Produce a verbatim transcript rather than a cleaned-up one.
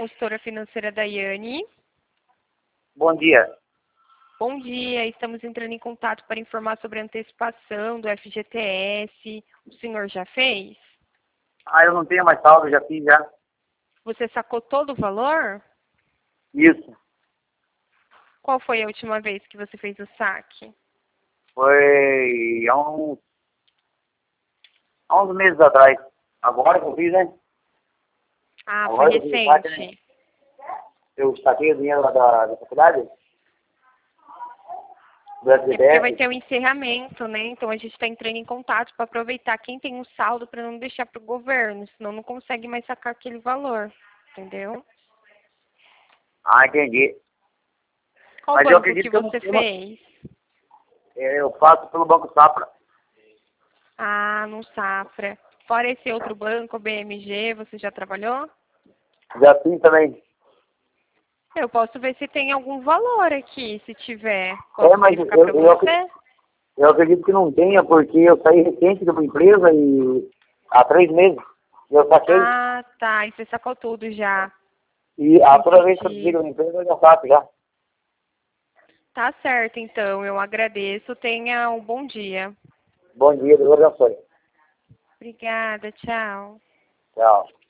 consultora financeira Daiane. Bom dia. Bom dia, estamos entrando em contato para informar sobre a antecipação do F G T S. O senhor já fez? Ah, eu não tenho mais saldo, já fiz já. Você sacou todo o valor? Isso. Qual foi a última vez que você fez o saque? Foi há uns, há uns meses atrás. Agora que eu fiz, né? Ah, Agora foi eu fiz o saque, né? recente. Eu saquei o dinheiro lá da, da faculdade. Do É porque vai F G T S. ter o encerramento, né? Então a gente está entrando em contato para aproveitar quem tem um saldo para não deixar para o governo, senão não consegue mais sacar aquele valor, entendeu? Ah, entendi. Qual Mas eu banco acredito que que eu não você tenho. fez? Eu faço pelo Banco Safra. Ah, no Safra. Fora esse outro banco, o B M G, você já trabalhou? Já fiz também. Eu posso ver se tem algum valor aqui, se tiver. É, Posso mas verificar eu, para eu, você? eu acredito que não tenha, porque eu saí recente de uma empresa e há três meses. Eu saquei. Ah, tá. E você sacou tudo já. E a toda vez que eu Entendi. desligo a empresa, eu já saco já. Tá certo, então. Eu agradeço. Tenha um bom dia. Bom dia, Deus abençoe. Obrigada. Tchau. Tchau.